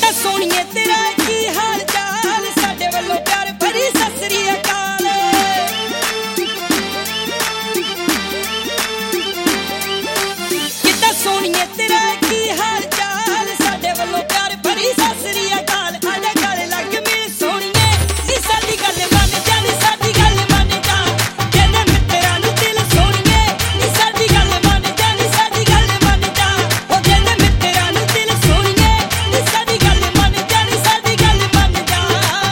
सोनिए तेरा की हाल चाल साडे वल्लों प्यार भरी सत श्री अकाल। किदा सोनिए तेरा की हाल चाल साडे वल्लों प्यार भरी सत श्री अकाल। आजा गल लग मिल सोनिए नी साडी गल मन जा नी साडी गल मन जा कहंदे मित्तरां नूं दिल सोनिए नी साडी गल मन जा नी साडी गल मन जा ओ कहंदे मित्तरां नूं दिल सोनिए नी साडी गल मन जा नी साडी गल मन जा।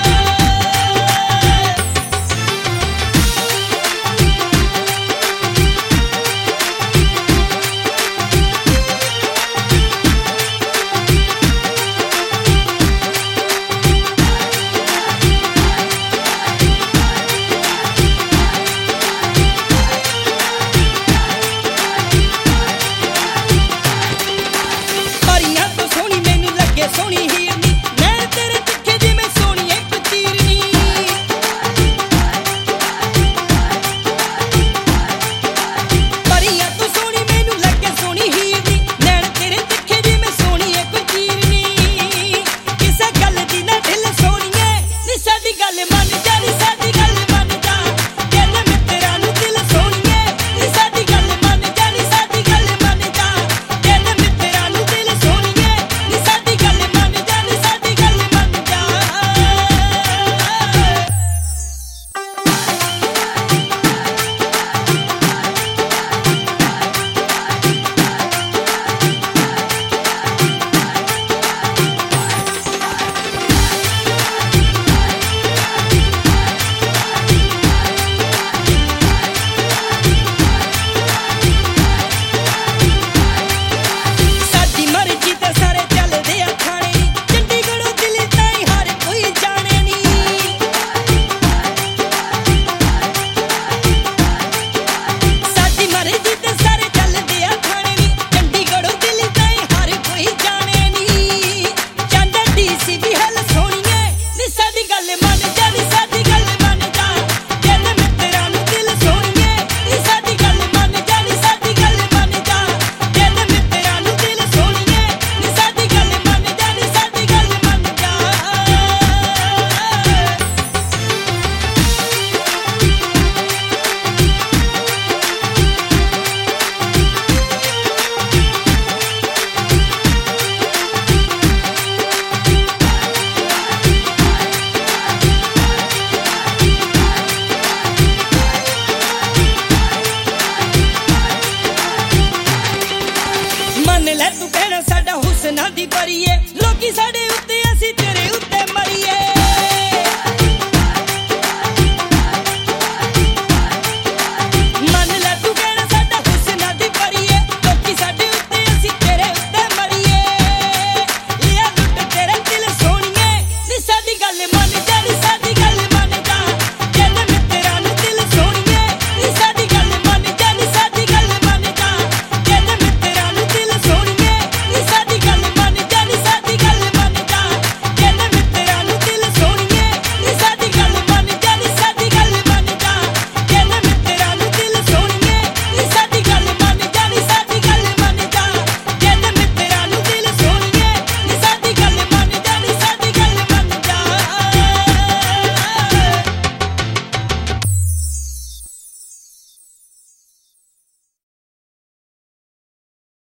परियां तो सोहनी मैनू लगे सोहनी हीरनी नैन तेरे तिखे जिवें सोहनी इक तीरनी। परियां तो सोहनी मैनू लगे सोहनी हीरनी नैन तेरे तिखे जिवें सोहनी इक तीरनी। किसे गल दी ना दिल सोहणीए नी साडी गल मन जा नी साडी गल मन जा कहंदे मित्तरां नूं दिल सोहणीए नी साडी गल मन जा नी साडी गल मन जा कहंदे मित्तरां नूं दिल सोहणीए नी साडी गल मन जा नी साडी गल मन जा। साडी मर्जी ते सारे चलदे आ खाणे नी चंडीगढ़ों दिल्ली ताईं हर कोई जाणे नी। साडी मर्जी ते सारे चलदे आ खाणे नी चंडीगढ़ों दिल्ली ताईं हर कोई जाणे नी। चांदा डीसी भी हल सोहणीए नी साडी गल मन जा नी साडी गल मन जा कहंदे मित्तरां नूं दिल सोहणीए नी साडी गल मन जा नी साडी गल मन जा कहंदे मित्तरां नूं दिल सोहणीए नी साडी गल मन जा नी साडी गल मन जा। मन लै तू कहना साडा हुस्ना दी बरी ऐ लोकी साडे